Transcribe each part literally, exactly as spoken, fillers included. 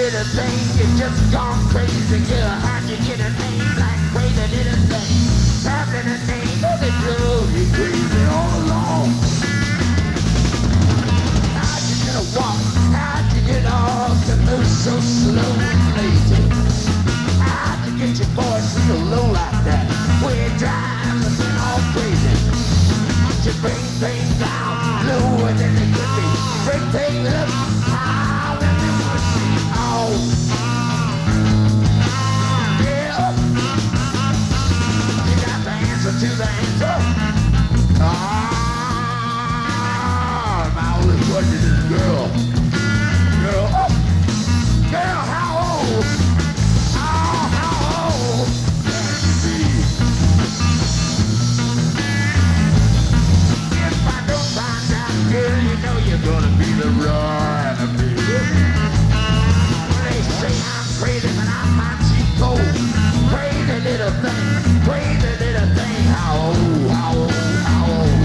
little thing, you just gone crazy, girl. How'd you get a name like crazy little thing? Having a name doesn't drove you crazy all along. How'd you get a walk? How'd you get off to move so slow and lazy? How'd you get your voice real low like that? Where it drives us all crazy. You bring things down lower than they could be. Bring things up higher than they would be. Oh, yeah. You got the answer to the answer. Ah, my only question is girl. Girl, oh, girl, how old? Oh, how old can you be? Girl, you know you're gonna be the run of me. They say I'm crazy, but I'm not cheap cold. Crazy little thing, crazy little thing. How old, how old, how old?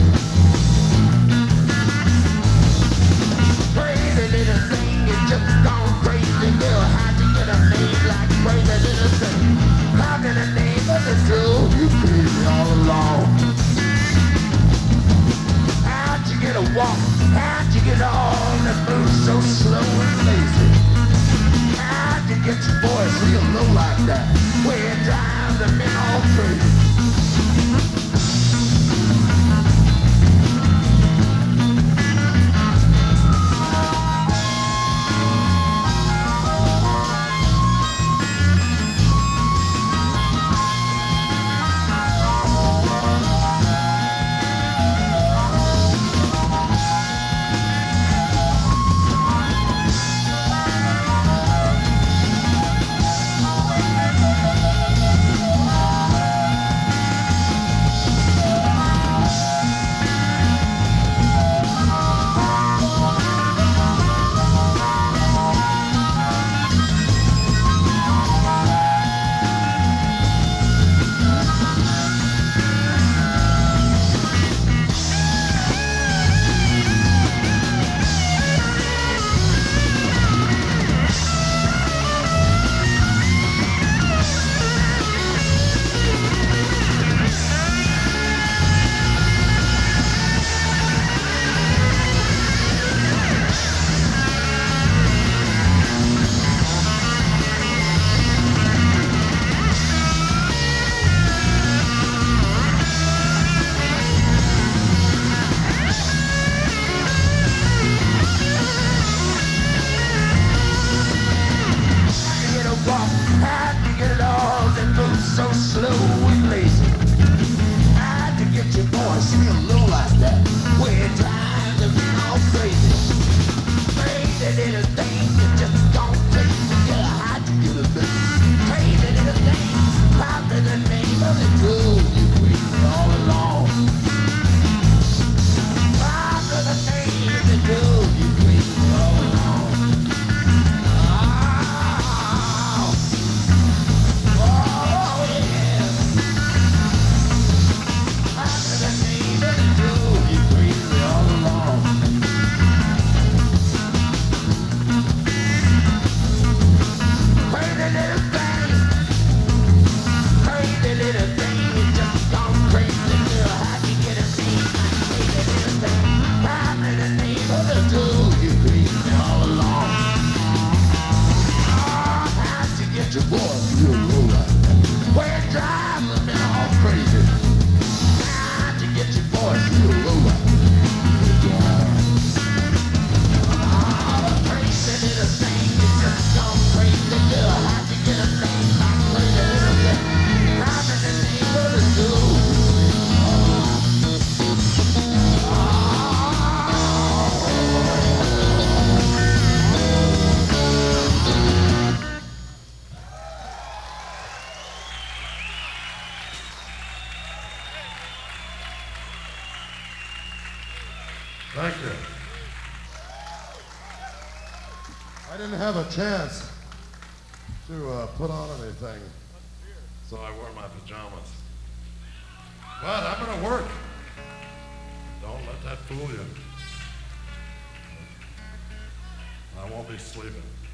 Crazy little thing, you just gone crazy, girl. How'd you get a name like crazy little thing? How can a name of the truth? You crazy all along. Get a walk, how'd you get all the move so slow and lazy? How'd you get your voice real low like that? Where it drives the men all crazy. So slow and lazy. How'd you get your voice real low like that? Where it drives the men all crazy. Crazy little thing, you just gone crazy. Yeah, how'd you get a thing? Crazy little thing, probably the name of the drug you crazy all along. Probably the name of the drug you crazy all along. Your voice real low like that. Where it drives them men all crazy. How'd you get your voice real low like that? Oh, crazy little thing, you just gone crazy, girl. How'd you get a name like crazy little thing? I'm in the name of the school. Thank you. I didn't have a chance to uh, put on anything, so I wore my pajamas. But I'm going to work. Don't let that fool you. I won't be sleeping.